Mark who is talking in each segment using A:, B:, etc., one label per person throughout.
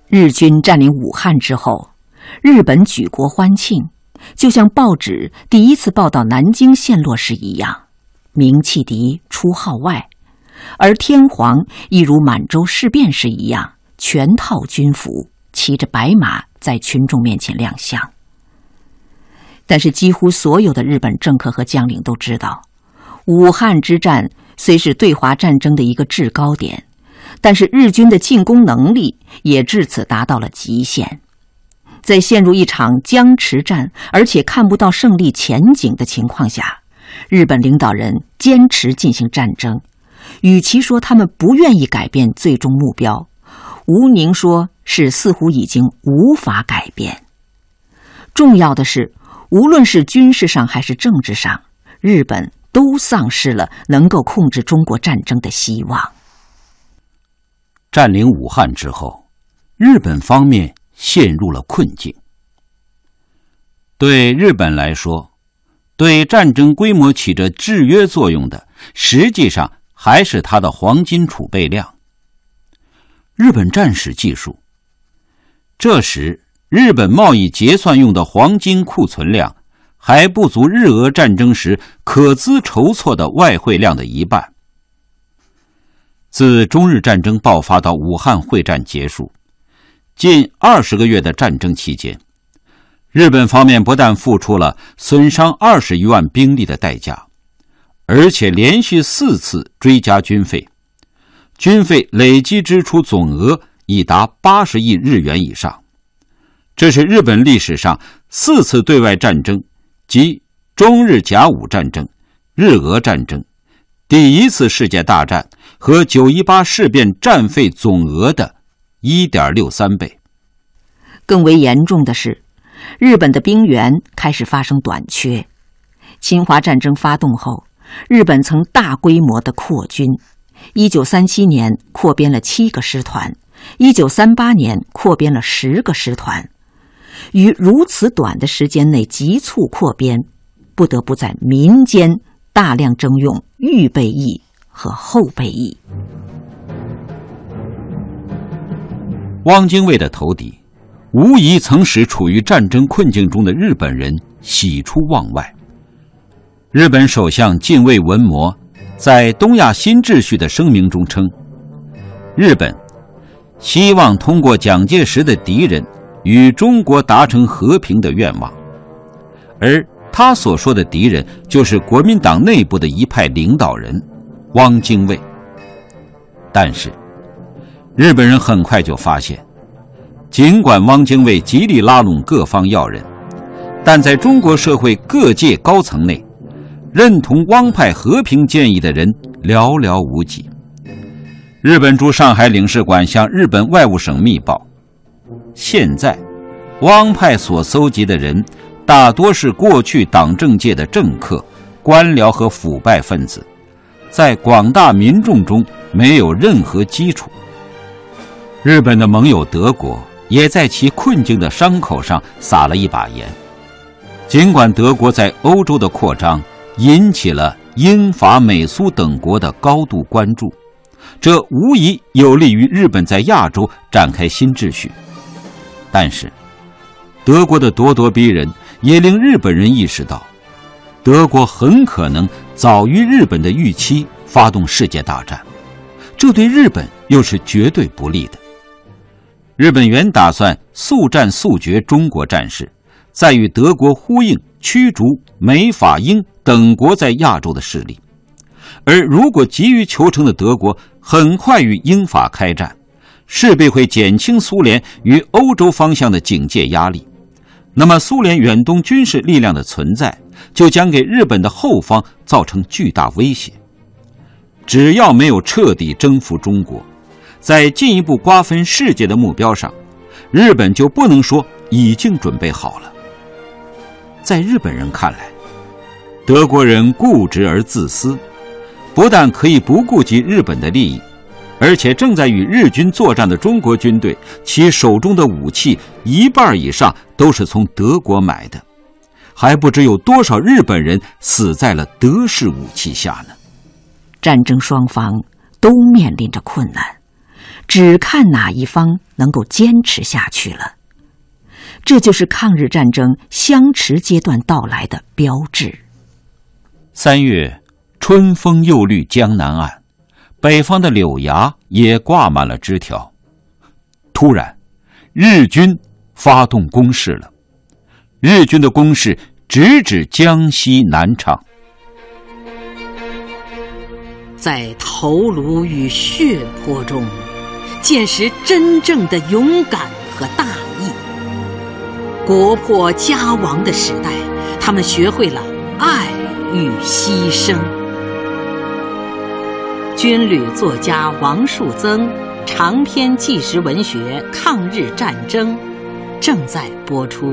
A: 日军占领武汉之后，日本举国欢庆，就像报纸第一次报道南京陷落时一样，明汽笛出号外，而天皇亦如满洲事变时一样，全套军服，骑着白马在群众面前亮相。但是几乎所有的日本政客和将领都知道，武汉之战虽是对华战争的一个制高点，但是日军的进攻能力也至此达到了极限。在陷入一场僵持战，而且看不到胜利前景的情况下，日本领导人坚持进行战争。与其说他们不愿意改变最终目标，吴宁说是似乎已经无法改变。重要的是，无论是军事上还是政治上，日本都丧失了能够控制中国战争的希望。
B: 占领武汉之后，日本方面陷入了困境。对日本来说，对战争规模起着制约作用的，实际上还是它的黄金储备量。日本战史记述，这时日本贸易结算用的黄金库存量还不足日俄战争时可资筹措的外汇量的一半。自中日战争爆发到武汉会战结束，近20个月的战争期间，日本方面不但付出了损伤20余万兵力的代价，而且连续4次追加军费，军费累计支出总额已达80亿日元以上。这是日本历史上4次对外战争，即中日甲午战争、日俄战争、第一次世界大战和918事变战费总额的 1.63 倍。
A: 更为严重的是，日本的兵源开始发生短缺。侵华战争发动后，日本曾大规模的扩军，1937年扩编了7个师团，1938年扩编了10个师团。于如此短的时间内急促扩编，不得不在民间大量征用预备役和后备役。
B: 汪精卫的投敌无疑曾使处于战争困境中的日本人喜出望外。日本首相近卫文麿在《东亚新秩序》的声明中称，日本希望通过蒋介石的敌人与中国达成和平的愿望，而他所说的敌人就是国民党内部的一派领导人汪精卫。但是日本人很快就发现，尽管汪精卫极力拉拢各方要人，但在中国社会各界高层内，认同汪派和平建议的人寥寥无几。日本驻上海领事馆向日本外务省密报，现在汪派所搜集的人大多是过去党政界的政客、官僚和腐败分子，在广大民众中没有任何基础。日本的盟友德国也在其困境的伤口上撒了一把盐。尽管德国在欧洲的扩张引起了英法美苏等国的高度关注，这无疑有利于日本在亚洲展开新秩序。但是德国的咄咄逼人也令日本人意识到，德国很可能早于日本的预期发动世界大战，这对日本又是绝对不利的。日本原打算速战速决中国战事，再与德国呼应驱逐美法英等国在亚洲的势力，而如果急于求成的德国很快与英法开战，势必会减轻苏联与欧洲方向的警戒压力，那么苏联远东军事力量的存在就将给日本的后方造成巨大威胁。只要没有彻底征服中国，在进一步瓜分世界的目标上，日本就不能说已经准备好了。在日本人看来，德国人固执而自私，不但可以不顾及日本的利益，而且正在与日军作战的中国军队，其手中的武器一半以上都是从德国买的，还不知有多少日本人死在了德式武器下呢。
A: 战争双方都面临着困难， 只看哪一方能够坚持下去了。这就是抗日战争相持阶段到来的标志。
B: 3月，春风又绿江南岸，北方的柳芽也挂满了枝条。突然，日军发动攻势了。日军的攻势直指江西南昌。
C: 在头颅与血泊中，见识真正的勇敢和大义。国破家亡的时代，他们学会了爱与牺牲。军旅作家王树增长篇纪实文学《抗日战争》正在播出。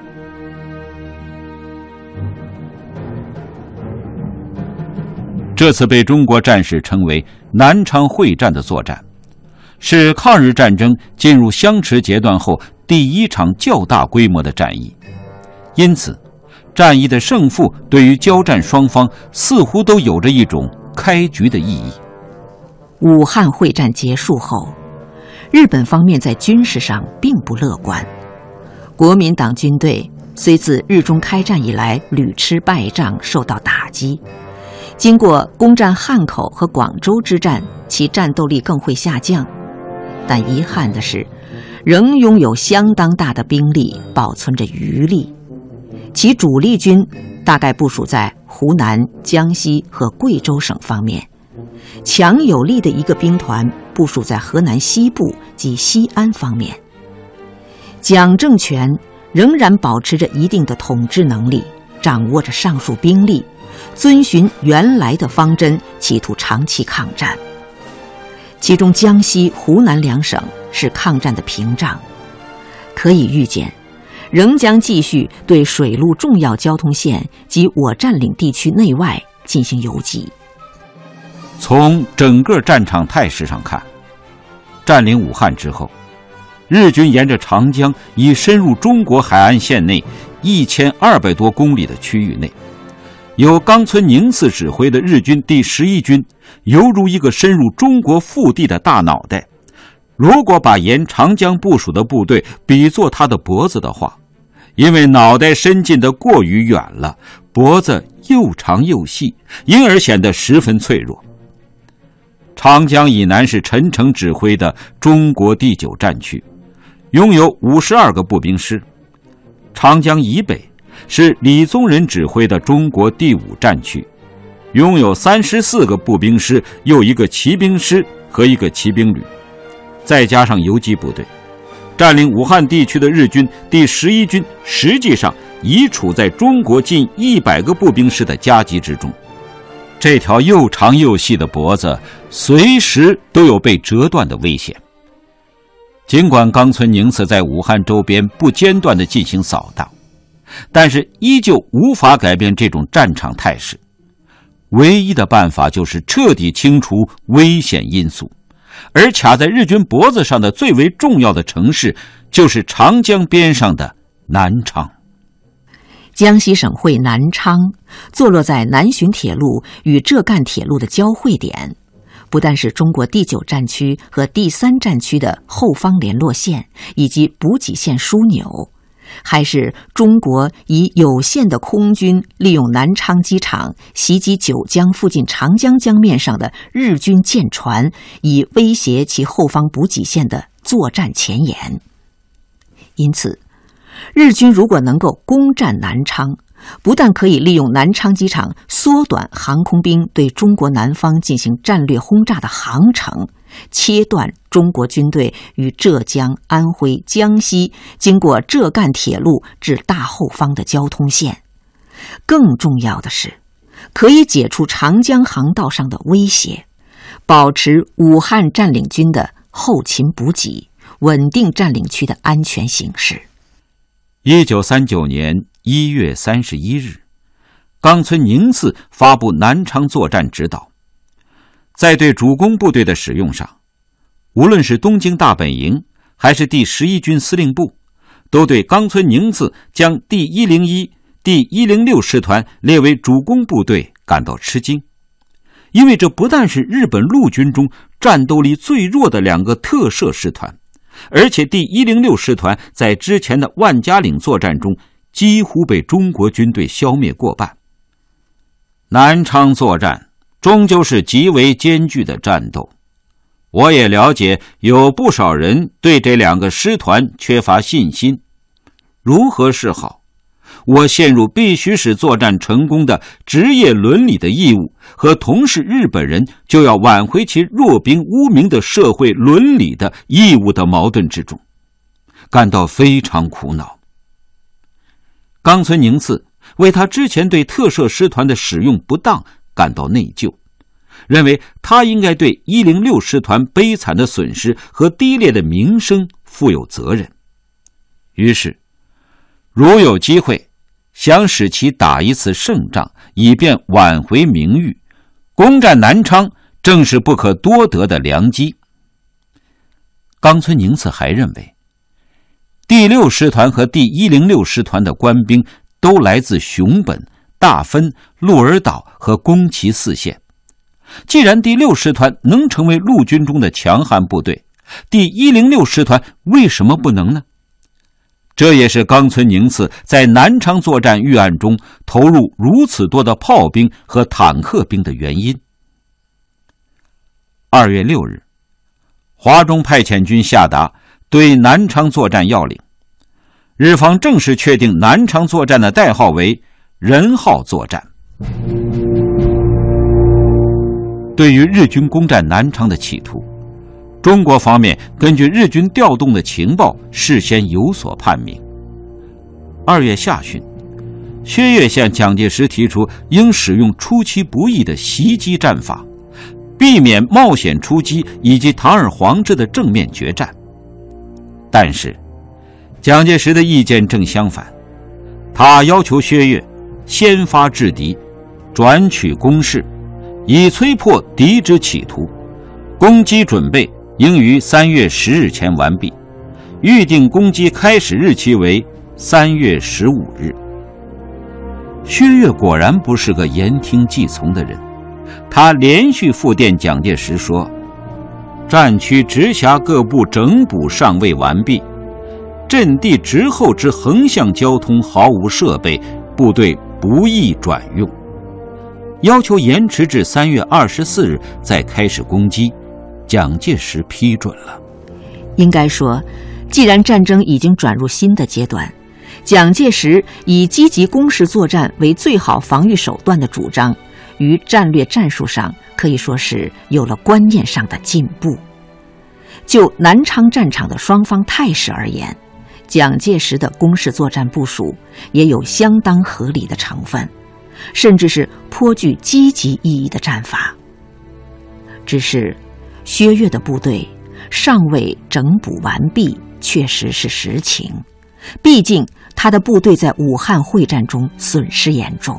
B: 这次被中国战士称为南昌会战的作战，是抗日战争进入相持阶段后第一场较大规模的战役，因此战役的胜负对于交战双方似乎都有着一种开局的意义。
A: 武汉会战结束后，日本方面在军事上并不乐观。国民党军队虽自日中开战以来屡吃败仗，受到打击，经过攻占汉口和广州之战，其战斗力更会下降。但遗憾的是，仍拥有相当大的兵力保存着余力，其主力军大概部署在湖南、江西和贵州省方面，强有力的一个兵团部署在河南西部及西安方面。蒋政权仍然保持着一定的统治能力，掌握着上述兵力，遵循原来的方针，企图长期抗战。其中江西、湖南两省是抗战的屏障，可以预见，仍将继续对水陆重要交通线及我占领地区内外进行游击。
B: 从整个战场态势上看，占领武汉之后，日军沿着长江已深入中国海岸线内1200多公里的区域内，由冈村宁次指挥的日军第11军犹如一个深入中国腹地的大脑袋。如果把沿长江部署的部队比作他的脖子的话，因为脑袋伸进的过于远了，脖子又长又细，因而显得十分脆弱。长江以南是陈诚指挥的中国第9战区，拥有52个步兵师。长江以北是李宗仁指挥的中国第5战区，拥有34个步兵师，又一个骑兵师和一个骑兵旅，再加上游击部队。占领武汉地区的日军第11军实际上已处在中国近100个步兵师的夹击之中。这条又长又细的脖子随时都有被折断的危险。尽管冈村宁次在武汉周边不间断地进行扫荡，但是依旧无法改变这种战场态势。唯一的办法就是彻底清除危险因素，而卡在日军脖子上的最为重要的城市就是长江边上的南昌。
A: 江西省会南昌坐落在南浔铁路与浙赣铁路的交汇点，不但是中国第9战区和第3战区的后方联络线以及补给线枢纽，还是中国以有限的空军利用南昌机场袭击九江附近长江江面上的日军舰船，以威胁其后方补给线的作战前沿。因此，日军如果能够攻占南昌，不但可以利用南昌机场缩短航空兵对中国南方进行战略轰炸的航程，切断中国军队与浙江、安徽、江西经过浙赣铁路至大后方的交通线，更重要的是，可以解除长江航道上的威胁，保持武汉占领军的后勤补给，稳定占领区的安全形势。
B: 1939年1月31日，冈村宁次发布南昌作战指导。在对主攻部队的使用上，无论是东京大本营还是第11军司令部，都对冈村宁次将第101、第106师团列为主攻部队感到吃惊。 因为这不但是日本陆军中战斗力最弱的2个特摄师团，而且第106师团在之前的万家岭作战中几乎被中国军队消灭过半。南昌作战终究是极为艰巨的战斗，我也了解有不少人对这2个师团缺乏信心。如何是好？我陷入必须使作战成功的职业伦理的义务和同是日本人就要挽回其弱兵污名的社会伦理的义务的矛盾之中，感到非常苦恼。冈村宁次为他之前对特摄师团的使用不当感到内疚，认为他应该对106师团悲惨的损失和低劣的名声负有责任。于是如有机会，想使其打一次胜仗，以便挽回名誉，攻占南昌正是不可多得的良机。冈村宁次还认为，第6师团和第106师团的官兵都来自熊本、大分、鹿儿岛和宫崎4县。既然第6师团能成为陆军中的强悍部队，第106师团为什么不能呢？这也是冈村宁次在南昌作战预案中投入如此多的炮兵和坦克兵的原因。2月6日，华中派遣军下达对南昌作战要领，日方正式确定南昌作战的代号为仁号作战。对于日军攻占南昌的企图，中国方面根据日军调动的情报事先有所判明。2月下旬，薛岳向蒋介石提出应使用出其不意的袭击战法，避免冒险出击以及堂而皇之的正面决战。但是蒋介石的意见正相反，他要求薛岳先发制敌，转取攻势，以摧破敌之企图，攻击准备应于3月10日前完毕，预定攻击开始日期为3月15日。薛岳果然不是个言听计从的人，他连续复电蒋介石说，战区直辖各部整补尚未完毕，阵地直后之横向交通毫无设备，部队不易转用，要求延迟至3月24日再开始攻击。蒋介石批准了。
A: 应该说，既然战争已经转入新的阶段，蒋介石以积极攻势作战为最好防御手段的主张，于战略战术上可以说是有了观念上的进步。就南昌战场的双方态势而言，蒋介石的攻势作战部署也有相当合理的成分，甚至是颇具积极意义的战法。只是薛岳的部队尚未整补完毕，确实是实情。毕竟他的部队在武汉会战中损失严重。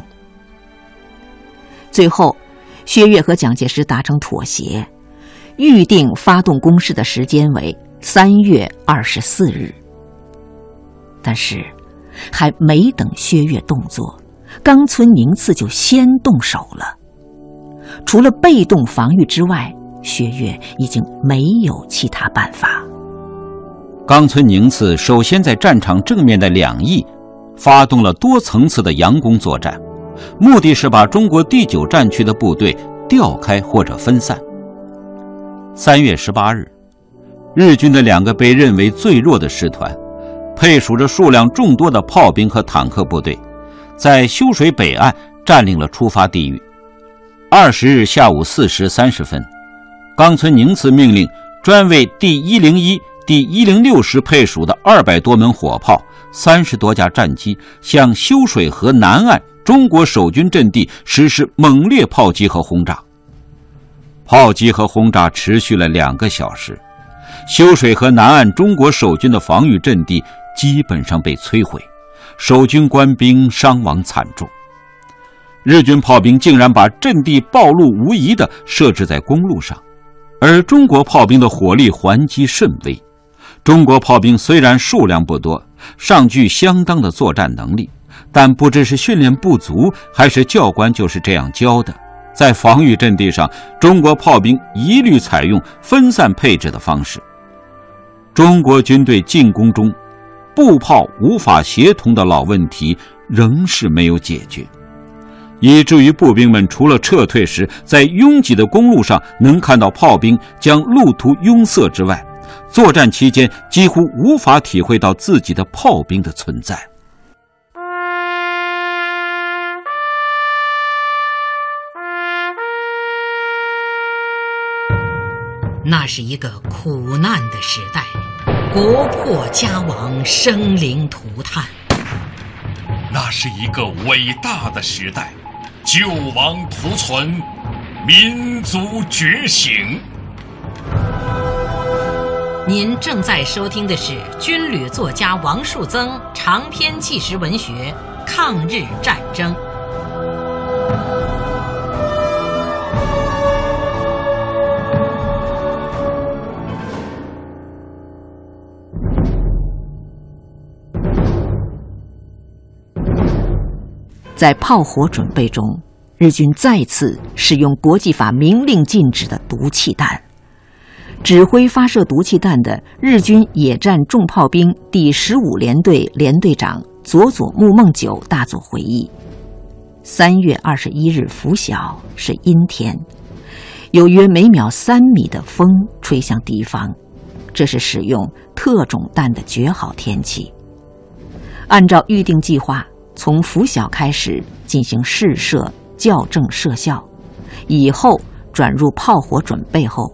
A: 最后，薛岳和蒋介石达成妥协，预定发动攻势的时间为3月24日。但是还没等薛岳动作，冈村宁次就先动手了。除了被动防御之外，薛岳已经没有其他办法。
B: 冈村宁次首先在战场正面的2翼发动了多层次的佯攻作战，目的是把中国第9战区的部队调开或者分散。3月18日，日军的2个被认为最弱的师团，配属着数量众多的炮兵和坦克部队，在修水北岸占领了出发地域。20日下午4时30分，冈村宁次命令专为第101、第106师配属的200多门火炮、30多架战机向修水河南岸中国守军阵地实施猛烈炮击和轰炸。炮击和轰炸持续了2个小时，修水河南岸中国守军的防御阵地基本上被摧毁，守军官兵伤亡惨重。日军炮兵竟然把阵地暴露无遗地设置在公路上，而中国炮兵的火力还击甚微。中国炮兵虽然数量不多，尚具相当的作战能力，但不知是训练不足还是教官就是这样教的， 在防御阵地上，中国炮兵一律采用分散配置的方式。中国军队进攻中，步炮无法协同的老问题仍是没有解决，以至于步兵们除了撤退时在拥挤的公路上能看到炮兵将路途拥塞之外，作战期间几乎无法体会到自己的炮兵的存在。
C: 那是一个苦难的时代，国破家亡，生灵涂炭。
D: 那是一个伟大的时代，救亡图存，民族觉醒。
C: 您正在收听的是军旅作家王树增长篇纪实文学《抗日战争》。
A: 在炮火准备中，日军再次使用国际法明令禁止的毒气弹。指挥发射毒气弹的日军野战重炮兵第15联队联队长佐佐木梦久大佐回忆，3月21日拂晓是阴天，有约每秒3米的风吹向敌方，这是使用特种弹的绝好天气。按照预定计划，从拂晓开始进行试射校正射效，以后转入炮火准备后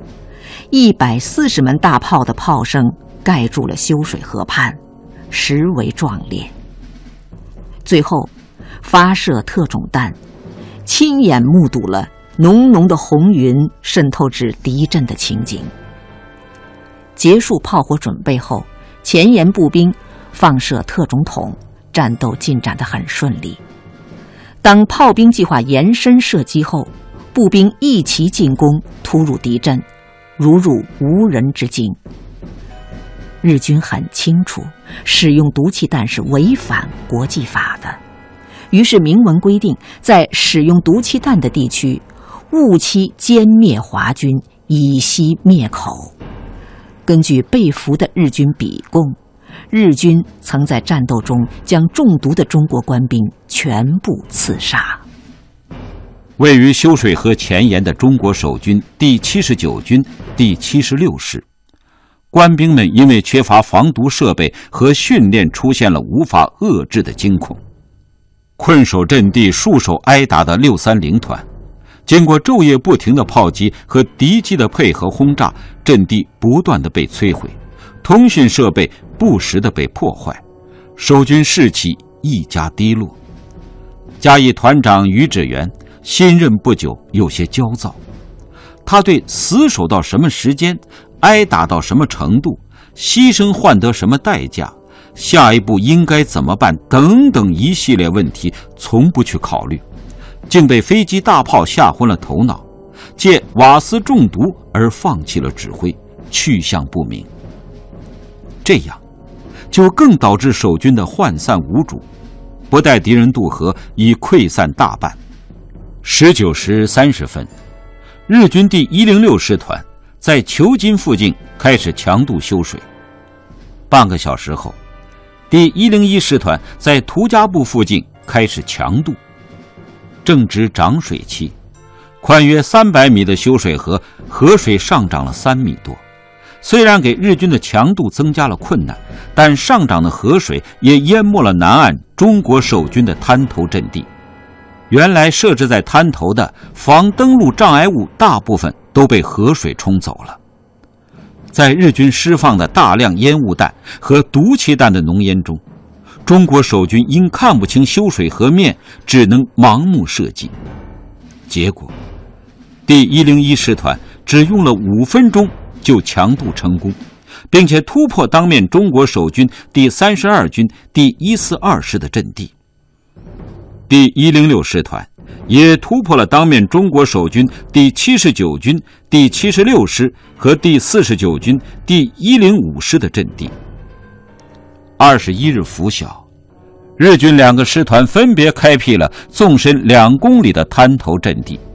A: ，140门大炮的炮声盖住了修水河畔，实为壮烈。最后发射特种弹，亲眼目睹了浓浓的红云渗透至敌阵的情景。结束炮火准备后，前沿步兵放射特种筒，战斗进展得很顺利。当炮兵计划延伸射击后，步兵一齐进攻，突入敌阵，如入无人之境。日军很清楚，使用毒气弹是违反国际法的，于是明文规定，在使用毒气弹的地区，务期歼灭华军，以息灭口。根据被俘的日军比供，日军曾在战斗中将中毒的中国官兵全部刺杀。
B: 位于修水河前沿的中国守军第79军第76师，官兵们因为缺乏防毒设备和训练，出现了无法遏制的惊恐。困守阵地、戍守挨打的630团，经过昼夜不停的炮击和敌机的配合轰炸，阵地不断的被摧毁，通讯设备不时的被破坏，守军士气愈加低落。嘉义团长于志源新任不久，有些焦躁。他对死守到什么时间，挨打到什么程度，牺牲换得什么代价，下一步应该怎么办等等一系列问题从不去考虑，竟被飞机大炮吓昏了头脑，借瓦斯中毒而放弃了指挥，去向不明。这样就更导致守军的涣散无主，不待敌人渡河，已溃散大半。19时30分，日军第106师团在球津附近开始强渡修水。半个小时后，第101师团在涂家埠附近开始强渡。正值涨水期，宽约300米的修水河，河水上涨了3米多。虽然给日军的强渡增加了困难，但上涨的河水也淹没了南岸中国守军的滩头阵地。原来设置在滩头的防登陆障碍物大部分都被河水冲走了。在日军释放的大量烟雾弹和毒气弹的浓烟中，中国守军因看不清修水河面，只能盲目射击。结果第101师团只用了5分钟就强渡成功，并且突破当面中国守军第32军第142师的阵地。第106师团也突破了当面中国守军第79军第76师和第49军第105师的阵地。21日拂晓，日军2个师团分别开辟了纵深2公里的滩头阵地，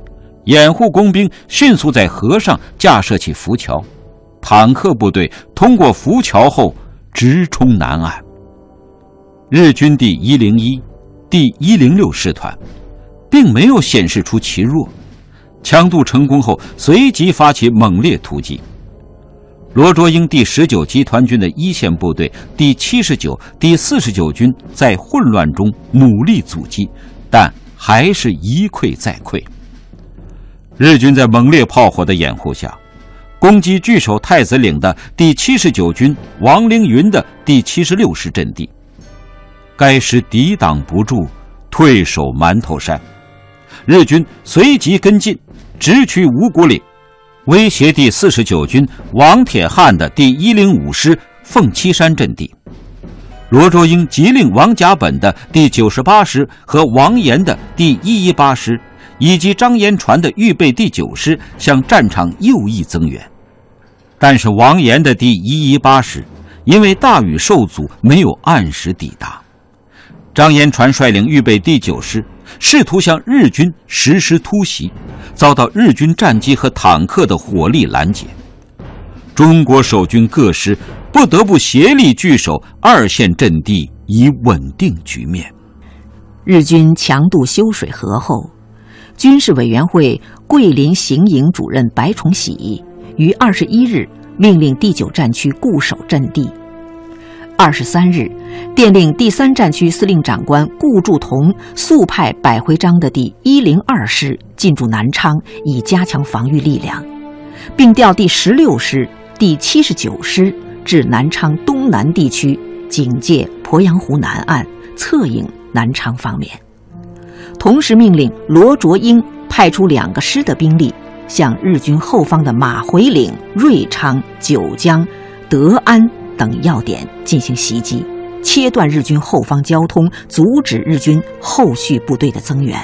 B: 掩护工兵迅速在河上架设起浮桥，坦克部队通过浮桥后直冲南岸。日军第101、第106师团并没有显示出其弱，强渡成功后随即发起猛烈突击。罗卓英第19集团军的一线部队第79、第49军在混乱中努力阻击，但还是一溃再溃。日军在猛烈炮火的掩护下，攻击据守太子岭的第79军王凌云的第76师阵地，该师抵挡不住，退守馒头山。日军随即跟进，直取五谷岭，威胁第49军王铁汉的第105师凤栖山阵地。罗卓英急令王甲本的第98师和王岩的第118师以及张延传的预备第9师向战场右翼增援，但是王岩的第118师因为大雨受阻，没有按时抵达。张延传率领预备第9师试图向日军实施突袭，遭到日军战机和坦克的火力拦截。中国守军各师不得不协力据守二线阵地，以稳定局面。
A: 日军强渡修水河后，军事委员会桂林行营主任白崇禧于21日命令第9战区固守阵地。23日，电令第3战区司令长官顾祝同速派百回章的第102师进驻南昌，以加强防御力量，并调第16师、第79师至南昌东南地区，警戒鄱阳湖南岸，策应南昌方面。同时命令罗卓英派出2个师的兵力，向日军后方的马回岭、瑞昌、九江、德安等要点进行袭击，切断日军后方交通，阻止日军后续部队的增援。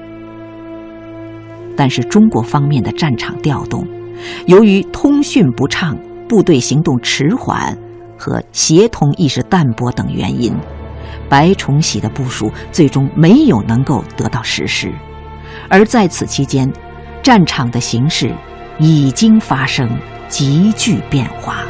A: 但是中国方面的战场调动，由于通讯不畅、部队行动迟缓和协同意识淡薄等原因，白崇禧的部署最终没有能够得到实施。而在此期间，战场的形势已经发生急剧变化。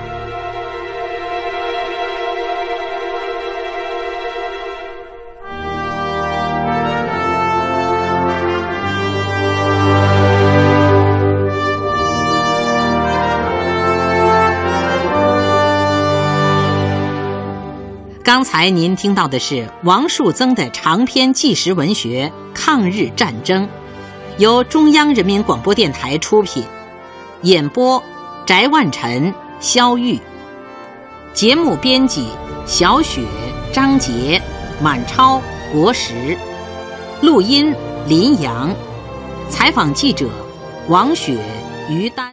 C: 刚才您听到的是王树增的长篇纪实文学《抗日战争》，由中央人民广播电台出品，演播翟万晨、肖玉，节目编辑小雪、张杰、满超、国石，录音林阳，采访记者王雪、于丹。